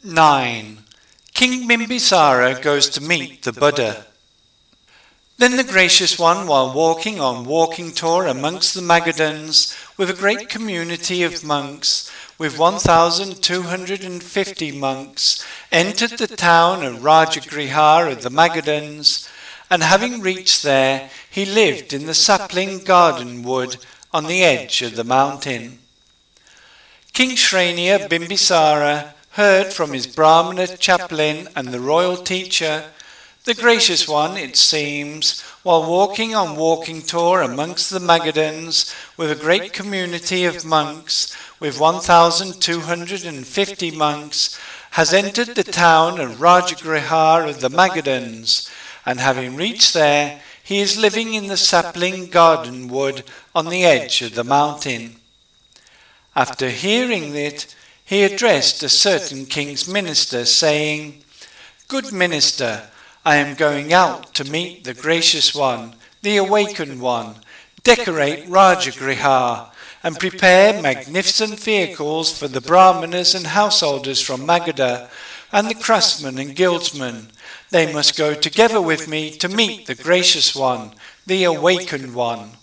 9. King Bimbisara goes to meet the Buddha. Then the Gracious One, while walking on walking tour amongst the Magadhans with a great community of monks, with 1,250 monks, entered the town of Rajagriha of the Magadhans, and having reached there, he lived in the sapling garden wood on the edge of the mountain. King Shrenia Bimbisara heard from his Brahmana chaplain and the royal teacher, the Gracious One, it seems, while walking on walking tour amongst the Magadhans with a great community of monks, with 1,250 monks, has entered the town of Rajagriha of the Magadhans, and having reached there, he is living in the sapling garden wood on the edge of the mountain. After hearing it, he addressed a certain king's minister, saying, "Good minister, I am going out to meet the Gracious One, the Awakened One, decorate Rajagriha, and prepare magnificent vehicles for the Brahmanas and householders from Magadha, and the craftsmen and guildsmen. They must go together with me to meet the Gracious One, the Awakened One."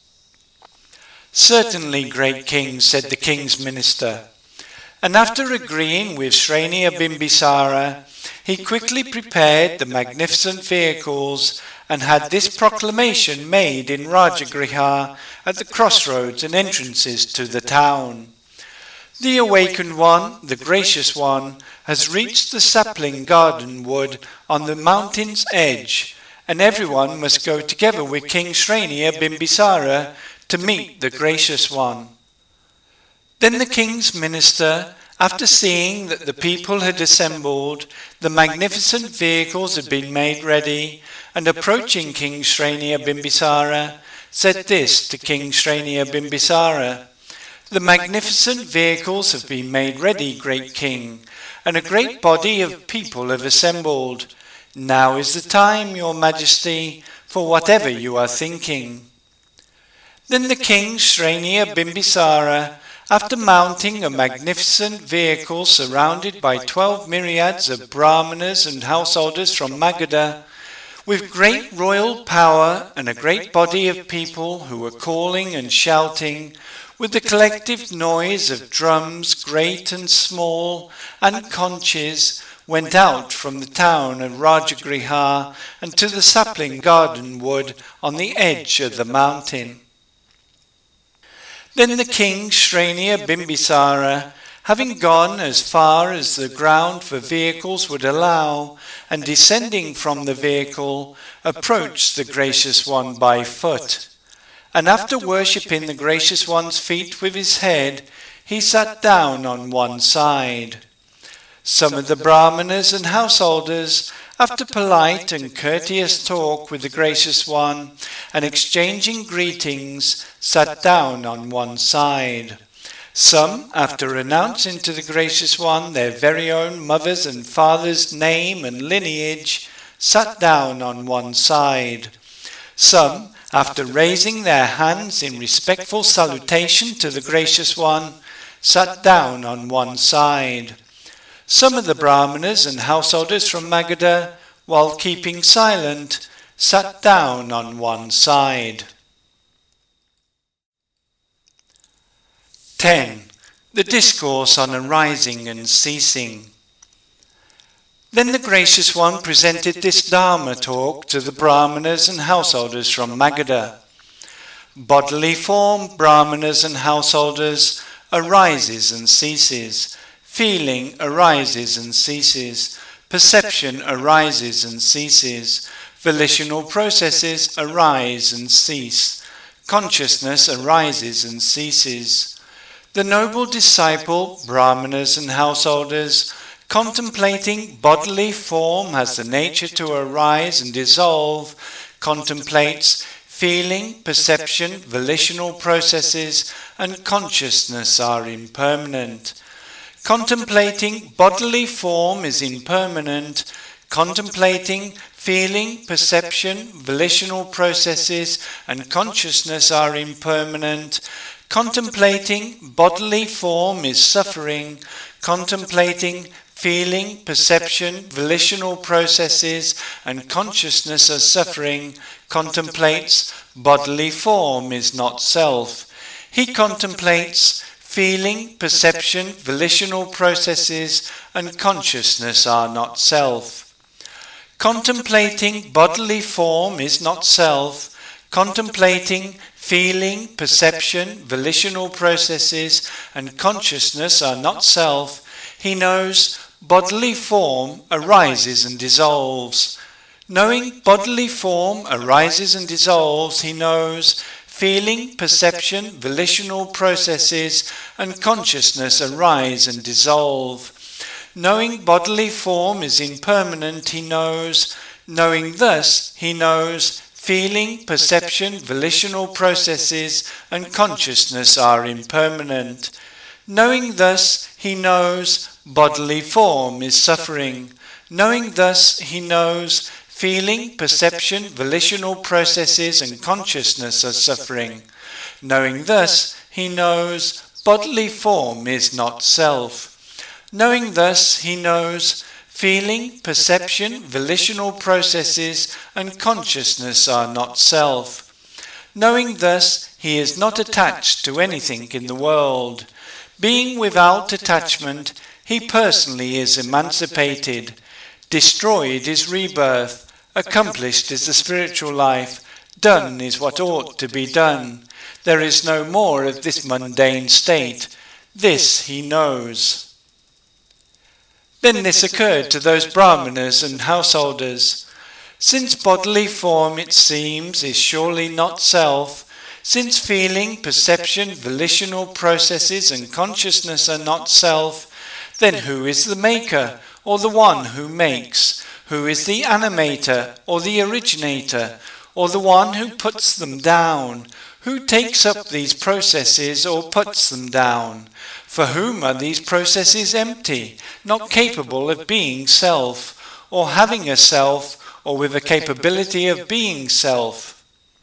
"Certainly, great king," said the king's minister. And after agreeing with Shrenia Bimbisara, he quickly prepared the magnificent vehicles and had this proclamation made in Rajagriha at the crossroads and entrances to the town. "The Awakened One, the Gracious One, has reached the sapling garden wood on the mountain's edge, and everyone must go together with King Shrenia Bimbisara to meet the Gracious One." Then the king's minister, after seeing that the people had assembled, the magnificent vehicles had been made ready, and approaching King Shrenia Bimbisara, said this to King Shrenia Bimbisara, "The magnificent vehicles have been made ready, great king, and a great body of people have assembled. Now is the time, your majesty, for whatever you are thinking." Then the king Shrenia Bimbisara, after mounting a magnificent vehicle surrounded by 12 myriads of Brahmanas and householders from Magadha, with great royal power and a great body of people who were calling and shouting, with the collective noise of drums great and small and conches, went out from the town of Rajagriha and to the sapling garden wood on the edge of the mountain. Then the king Shrenia Bimbisara, having gone as far as the ground for vehicles would allow, and descending from the vehicle, approached the Gracious One by foot. And after worshipping the Gracious One's feet with his head, he sat down on one side. Some of the Brahmanas and householders, after polite and courteous talk with the Gracious One, and exchanging greetings, sat down on one side. Some, after announcing to the Gracious One their very own mother's and father's name and lineage, sat down on one side. Some, after raising their hands in respectful salutation to the Gracious One, sat down on one side. Some of the Brahmanas and householders from Magadha, while keeping silent, sat down on one side. 10. The Discourse on Arising and Ceasing. Then the Gracious One presented this Dharma talk to the Brahmanas and householders from Magadha. Bodily form, Brahmanas and householders, arises and ceases. Feeling arises and ceases. Perception arises and ceases. Volitional processes arise and cease. Consciousness arises and ceases. The noble disciple, Brahmanas and householders, contemplating bodily form has the nature to arise and dissolve, contemplates feeling, perception, volitional processes, and consciousness are impermanent. Contemplating bodily form is impermanent. Contemplating feeling, perception, volitional processes, and consciousness are impermanent. Contemplating bodily form is suffering. Contemplating feeling, perception, volitional processes, and consciousness as suffering, contemplates bodily form is not self. He contemplates feeling, perception, volitional processes, and consciousness are not self. Contemplating bodily form is not self. Contemplating feeling, perception, volitional processes, and consciousness are not self. He knows bodily form arises and dissolves. Knowing bodily form arises and dissolves, he knows feeling, perception, volitional processes, and consciousness arise and dissolve. Knowing bodily form is impermanent, he knows. Knowing thus, he knows feeling, perception, volitional processes, and consciousness are impermanent. Knowing thus, he knows bodily form is suffering. Knowing thus, he knows feeling, perception, volitional processes, and consciousness are suffering. Knowing thus, he knows bodily form is not self. Knowing thus, he knows feeling, perception, volitional processes, and consciousness are not self. Knowing thus, he is not attached to anything in the world. Being without attachment, he personally is emancipated. Destroyed is rebirth. Accomplished is the spiritual life. Done is what ought to be done. There is no more of this mundane state. This he knows. Then this occurred to those brahmanas and householders. Since bodily form, it seems, is surely not self, since feeling, perception, volitional processes, and consciousness are not self, then who is the maker, or the one who makes? Who is the animator, or the originator, or the one who puts them down? Who takes up these processes or puts them down? For whom are these processes empty, not capable of being self, or having a self, or with a capability of being self?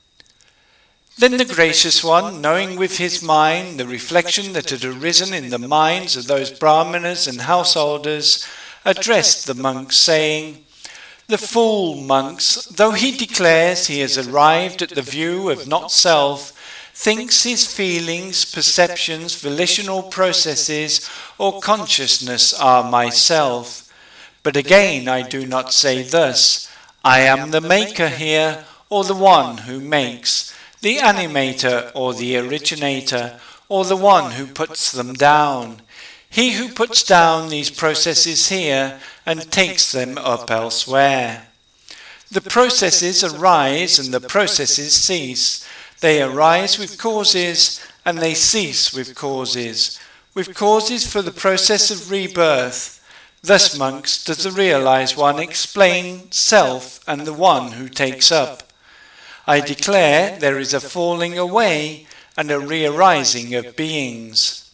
Then the Gracious One, knowing with his mind the reflection that had arisen in the minds of those brahmanas and householders, addressed the monks, saying, "The fool, monks, though he declares he has arrived at the view of not self, thinks his feelings, perceptions, volitional processes, or consciousness are myself. But again I do not say thus, I am the maker here, or the one who makes, the animator or the originator, or the one who puts them down. He who puts down these processes here and takes them up elsewhere. The processes arise and the processes cease. They arise with causes and they cease with causes for the process of rebirth. Thus, monks, does the realized one explain self and the one who takes up. I declare there is a falling away and a re-arising of beings.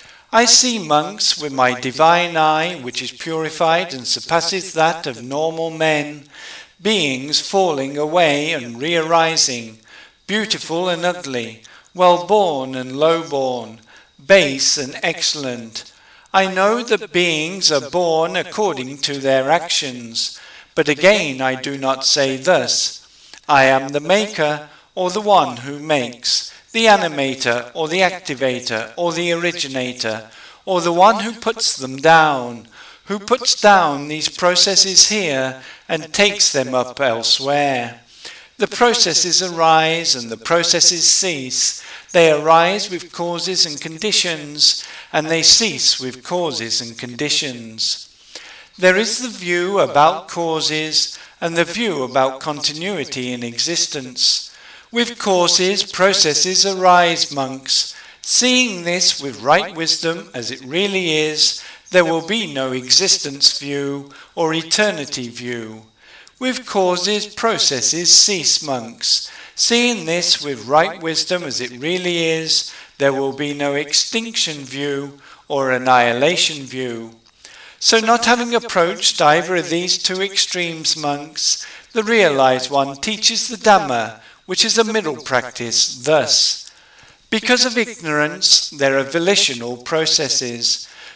I see, monks, with my divine eye, which is purified and surpasses that of normal men, beings falling away and re-arising, beautiful and ugly, well-born and low-born, base and excellent. I know that beings are born according to their actions, but again I do not say thus, I am the maker or the one who makes, the animator or the activator or the originator, or the one who puts them down, who puts down these processes here and takes them up elsewhere. The processes arise and the processes cease. They arise with causes and conditions, and they cease with causes and conditions. There is the view about causes and the view about continuity in existence. With causes, processes arise, monks. Seeing this with right wisdom as it really is, there will be no existence view or eternity view. With causes, processes cease, monks. Seeing this with right wisdom as it really is, there will be no extinction view or annihilation view. So not having approached either of these two extremes, monks, the realized one teaches the Dhamma, which is a middle practice, thus. Because of ignorance, there are volitional processes.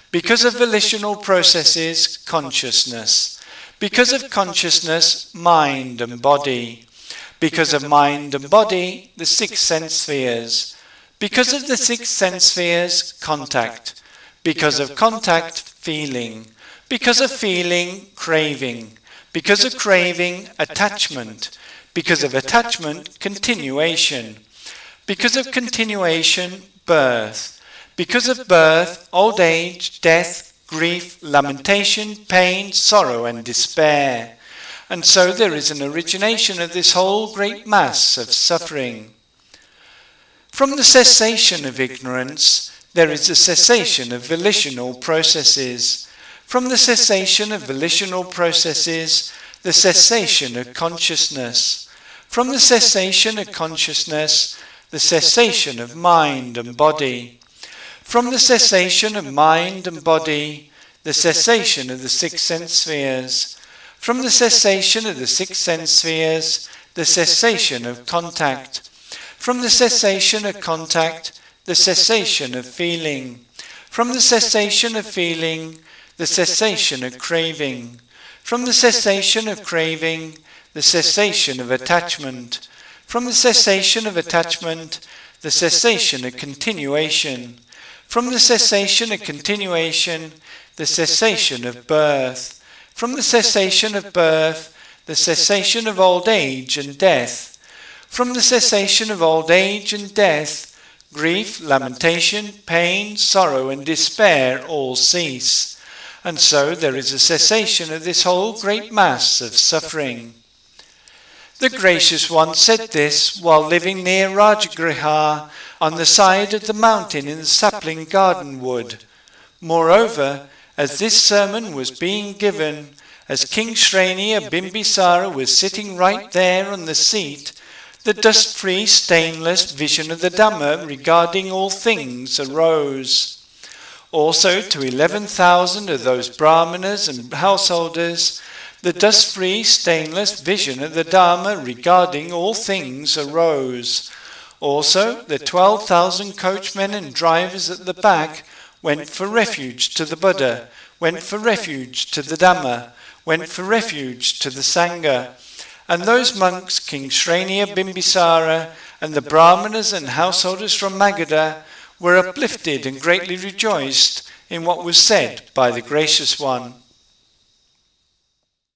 Because of volitional processes, consciousness. Because of consciousness, mind and body. Because of mind and body, the 6 sense spheres. Because of the 6 sense spheres, contact. Because of contact, feeling. Because of feeling, craving. Because of craving, attachment. Because of attachment, continuation. Because of continuation, birth. Because of birth, old age, death, grief, lamentation, pain, sorrow and despair. And so there is an origination of this whole great mass of suffering. From the cessation of ignorance, there is a cessation of volitional processes. From the cessation of volitional processes, the cessation of consciousness. From the cessation of consciousness, the cessation of mind and body. From the cessation of mind and body, the cessation of the 6 sense spheres. From the cessation of the 6 sense spheres, the cessation of contact. From the cessation of contact, the cessation of feeling. From the cessation of feeling, the cessation of craving. From the cessation of craving, the cessation of attachment. From the cessation of attachment, the cessation of continuation. From the cessation of continuation, the cessation of birth. From the cessation of birth, the cessation of old age and death. From the cessation of old age and death, grief, lamentation, pain, sorrow and despair all cease. And so there is a cessation of this whole great mass of suffering. The Gracious One said this while living near Rajagriha on the side of the mountain in the sapling garden wood. Moreover, as this sermon was being given, as King Shrenia Bimbisara was sitting right there on the seat, the dust-free, stainless vision of the Dhamma regarding all things arose. Also to 11,000 of those brahmanas and householders, the dust-free, stainless vision of the Dhamma regarding all things arose. Also the 12,000 coachmen and drivers at the back went for refuge to the Buddha, went for refuge to the Dhamma, went for refuge to the Sangha. And those monks, King Shrenia Bimbisara, and the brahmanas and householders from Magadha, were uplifted and greatly rejoiced in what was said by the Gracious One.